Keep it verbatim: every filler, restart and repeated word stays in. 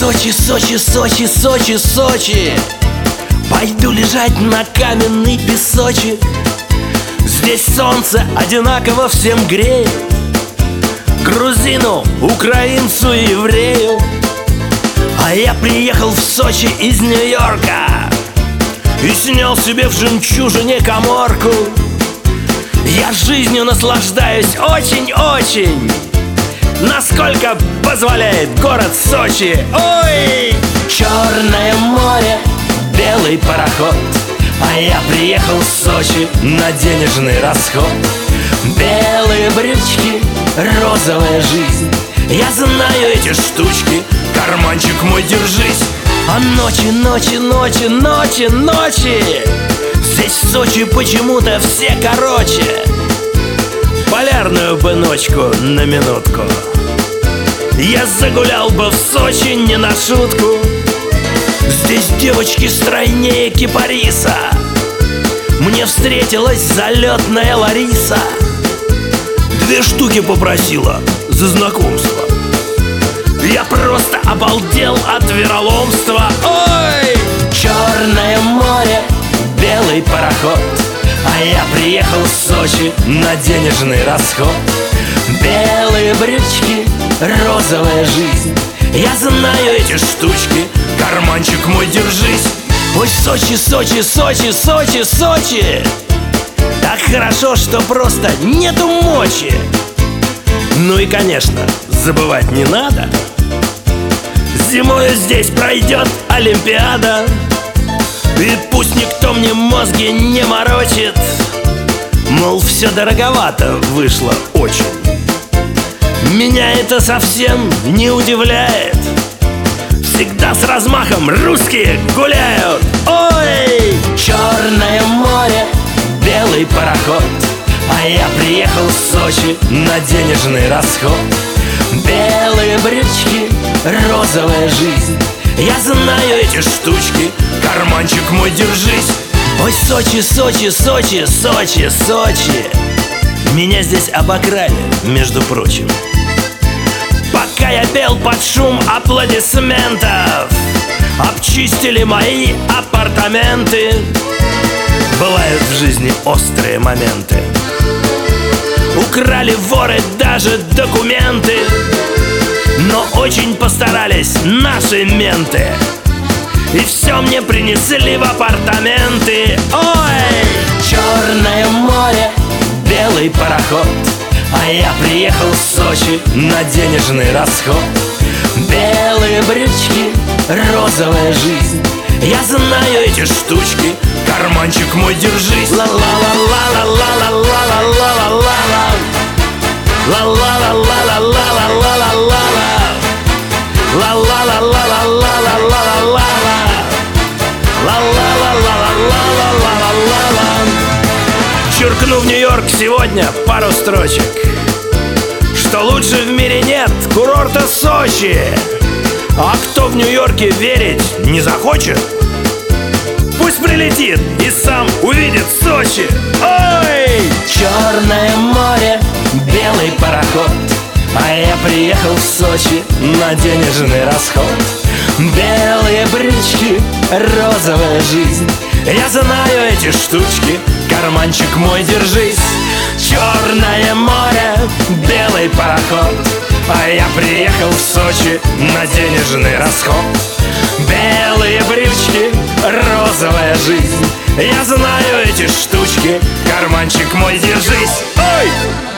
Сочи, Сочи, Сочи, Сочи, Сочи. Пойду лежать на каменный песочек. Здесь солнце одинаково всем греет, грузину, украинцу и еврею. А я приехал в Сочи из Нью-Йорка и снял себе в жемчужине каморку. Я жизнью наслаждаюсь очень-очень, насколько позволяет город Сочи. Ой! Черное море, белый пароход, а я приехал в Сочи на денежный расход. Белые брючки, розовая жизнь, я знаю эти штучки, карманчик мой, держись. А ночи, ночи, ночи, ночи, ночи здесь в Сочи почему-то все короче. Полярную бы ночку на минутку я загулял бы в Сочи не на шутку. Здесь девочки стройнее кипариса, мне встретилась залетная Лариса. Две штуки попросила за знакомство. Я просто обалдел от вероломства. Ой! Черное море, белый пароход, а я приехал в Сочи на денежный расход. Белые брючки, розовая жизнь, я знаю эти штучки, карманчик мой, держись. Ой, Сочи, Сочи, Сочи, Сочи, Сочи. Так хорошо, что просто нету мочи. Ну и, конечно, забывать не надо, зимою здесь пройдет Олимпиада. И пусть никто мне мозги не морочит, мол, все дороговато вышло очень. Меня это совсем не удивляет, всегда с размахом русские гуляют. Ой! Черное море, белый пароход, а я приехал в Сочи на денежный расход. Белые брючки, розовая жизнь, я знаю эти штучки, карманчик мой, держись. Ой, Сочи, Сочи, Сочи, Сочи, Сочи. Меня здесь обокрали, между прочим. Пока я пел под шум аплодисментов, обчистили мои апартаменты. Бывают в жизни острые моменты, украли воры даже документы, но очень постарались наши менты, и все мне принесли в апартаменты. Ой! Черное море, белый пароход, а я приехал в Сочи на денежный расход. Белые брючки, розовая жизнь, я знаю эти штучки, карманчик мой, держись. Ла-ла-ла-ла-ла-ла-ла-ла-ла-ла-ла. Ла-ла-ла-ла-ла-ла-ла-ла-ла-ла. Ла-ла-ла-ла-ла-ла-ла-ла-ла-ла. Ла-ла-ла-ла-ла-ла-ла-ла-ла. Черкну в Нью-Йорк сегодня пару строчек, что лучше в мире нет курорта Сочи. А кто в Нью-Йорке верить не захочет, пусть прилетит и сам увидит Сочи. Ой! Черное море, белый пароход, а я приехал в Сочи на денежный расход. Белые брючки, розовая жизнь, я знаю эти штучки, карманчик мой, держись. Черное море, белый пароход, а я приехал в Сочи на денежный расход. Белые брючки, розовая жизнь, я знаю эти штучки, карманчик мой, держись. Ой!